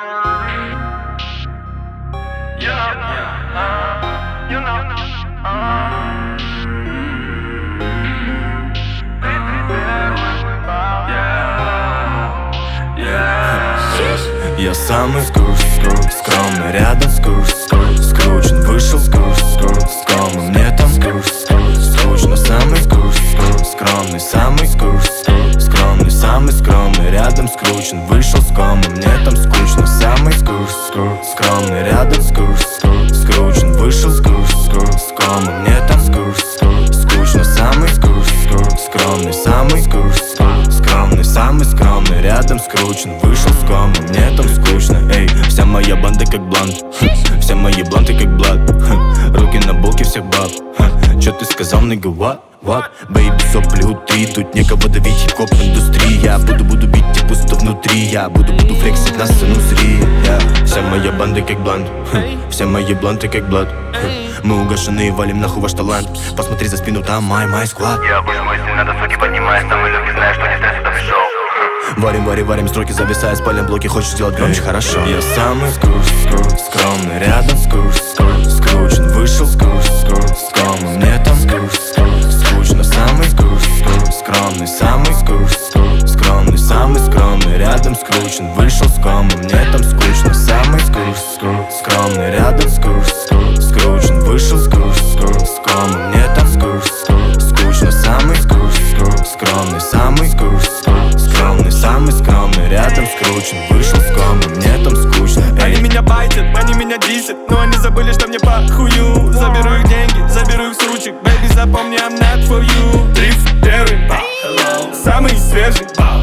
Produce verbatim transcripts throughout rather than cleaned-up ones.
Я самый скруч, скруч, скромный, рядом скруч, скруч, скручен. Вышел скруч, скруч, скромный, мне там скруч, скруч, скучно. Самый скруч, скруч, скромный, самый скруч, скруч, скромный, самый скромный, рядом скручен. Вышел скромный, мне там скучно. Самый скруч, скруч, скромный, рядом скруч, скруч, скручен. Вышел скруч, скруч, скромный, мне там скруч, скруч, скучно. Самый скруч, скруч, скромный, самый скруч, скруч, скромный, самый скромный, рядом скручен. Вышел скромный, мне там скучно. Эй, вся моя банда как блант, все мои бланты как блад. Руки на боки всех баб. Чё ты сказал, nigga, what, what? Бэйби, сопли утри, тут некого давить, хип-хоп индустрия. Я буду, буду бить и пусто внутри. Я буду, буду флексить на сцену зри. yeah. Вся моя банда как блант, все мои бланты как блад. Мы угашены и валим нахуй ваш талант. Посмотри за спину, там май, май склад. Я боже мой, если надо, суки, поднимаюсь. Там и люди знают, что не зря сюда пришел. Варим, варим, варим, строки зависая, спалим блоки. Хочешь сделать громче, хорошо. Я самый скруч, скруч, скромный, рядом скруч, скруч, скручен. Вышел скруч, скруч, скромный, мне там скруч, скруч, скучно. Самый скруч, скруч, скромный, самый скруч, скруч, скромный, самый скромный, рядом скручен. Вышел скромный, мне там скучно. Самый скруч, скруч, скромный, рядом скруч, скруч, скручен. Вышел скруч, скруч, скромный, мне там скруч, скруч, скучно. Самый скруч, скруч, скромный, самый скруч, скруч, скромный, самый скромный, рядом скручен. Вышел скромный, мне там скучно. Эй. Они меня байтят, они меня дисят, но они забыли, что мне похую. Заберу их деньги, заберу их с ручек. Baby, запомни, I'm not for you. Тридцать первый, самый свежий,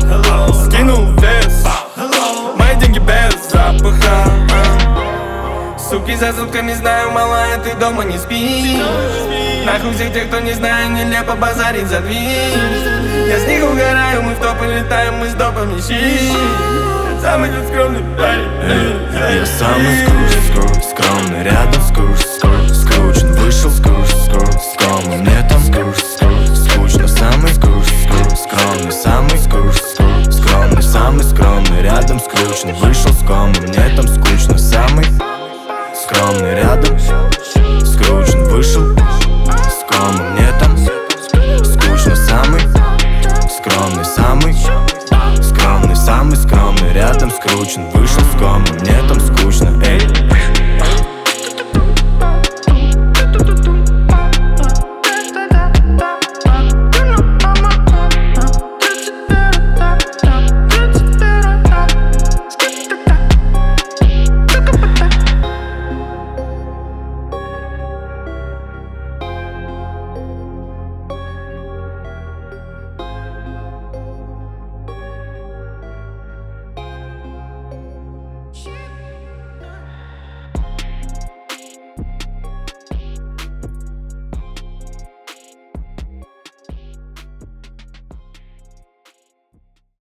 скинул вес. Мои деньги без запаха. Суки за сутками знаю, малая, ты дома не спи. Нахуй всех тех, кто не знает, нелепо базарить за дверь. Я с них угораю, мы в топы летаем, мы с допами щи. Самый тут скромный парень. Я самый скромный.